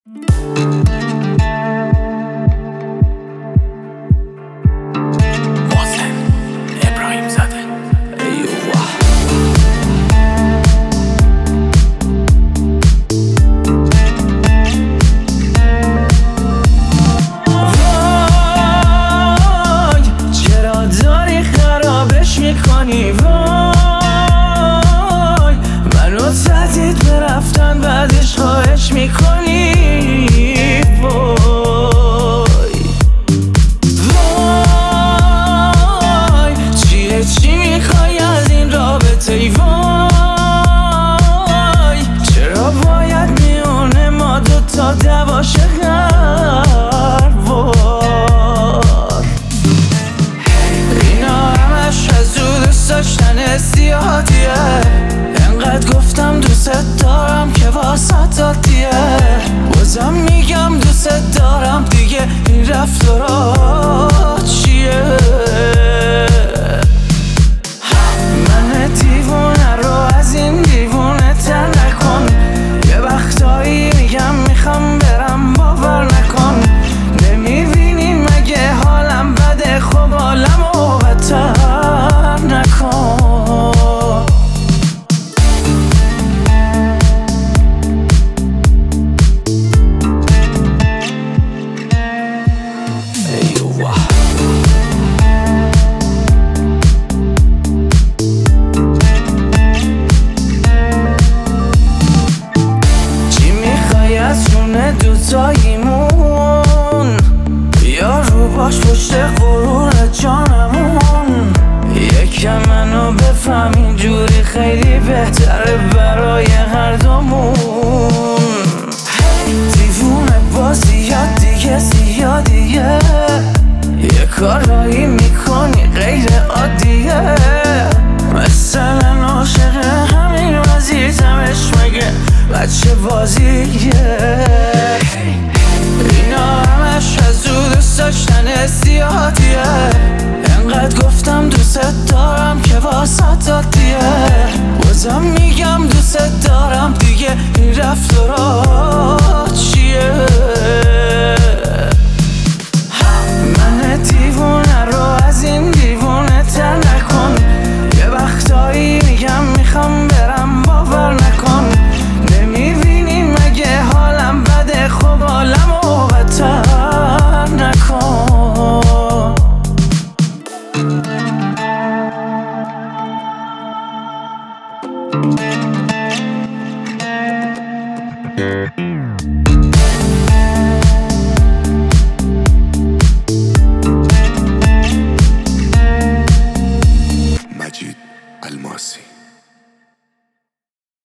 میکنی وای، منو تهدید به رفتن بعدش خواهش میکنی وای وای، چیه چی میخوای از این رابطه ای وای، چرا باید میونه ما دوتا دواشه هر وار، اینا همش از او دوست داشتن زیادیه، انقدر گفتم دوست دارم که واسط عادیه، بازم میگم دوست دارم دیگه، این رفتارا چیه؟ من دیوونه رو از این دیوونه تر نکن، یه وقتایی میگم میخوام برم باور نکن، نمیبینی مگه حالم بده؟ خب حالمو بدتر نکن. چی میخوای از جون دوتاییمون؟ یا رو باش پشت غرور جانمون، یکم منو بفهم اینجوری خیلی بهتره برای هر دومون. دیوونه بازیات دیگه زیادیه، یه کارایی میکنی غیر عادیه، مثلا عاشق همین وزیرتمش مگه بچه بازیه، اینا همش از او دوست داشتن زیادیه، انقدر گفتم دوست دارم که واسط عادیه، بازم میگم دوست دارم دیگه، این رفتارا چیه؟ من دیوونه رو از این دیوونه تر نکن، یه وقتایی میگم میخوام برم باور نکن، نمیبینی مگه حالم بده؟ خب حالمو بدتر نکن. مجید الماسی.